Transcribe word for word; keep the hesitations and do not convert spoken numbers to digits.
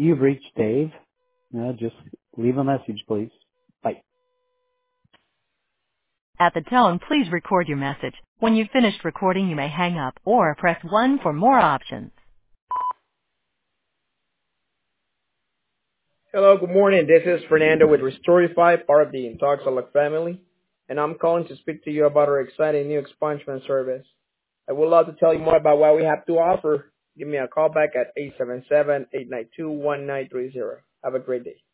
You've reached Dave. Uh, just leave a message, please. Bye. At the tone, please record your message. When you've finished recording, you may hang up or press one for more options. Hello, good morning. This is Fernando with Restorify, part of the Intoxalog family, and I'm calling to speak to you about our exciting new expungement service. I would love to tell you more about what we have to offer. Give me a call back at eight seven seven, eight nine two, one nine three zero. Have a great day.